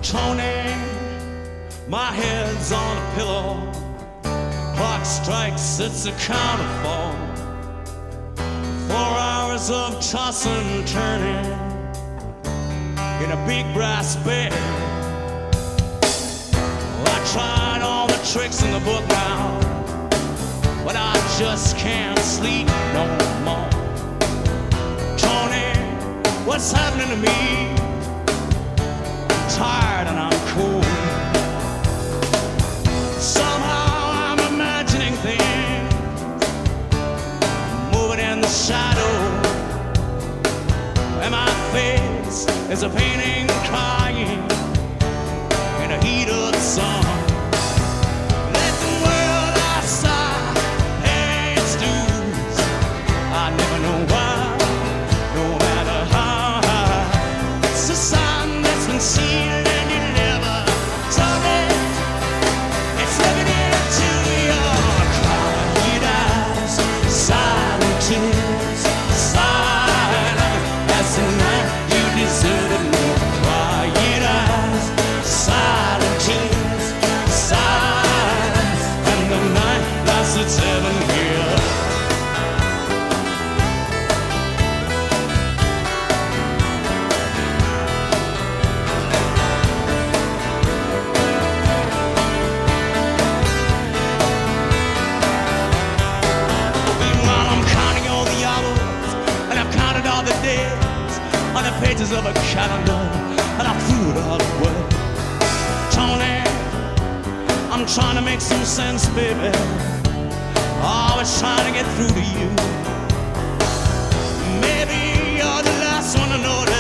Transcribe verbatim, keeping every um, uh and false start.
Tony, my head's on a pillow. Clock strikes, it's a count of four. Four hours of tossing and turning in a big brass bed. Well, I tried all the tricks in the book now, but I just can't sleep no more. Tony, what's happening to me? Tired and I'm cold. Somehow I'm imagining things moving in the shadow, and my face is a painting crying in the heat of the sun. Let the world outside pay its dues. I never know why, no matter how high. It's a sign that's been seen. On the pages of a calendar, and I threw it all away. Tony, I'm trying to make some sense, baby. Always trying to get through to you. Maybe you're the last one to know that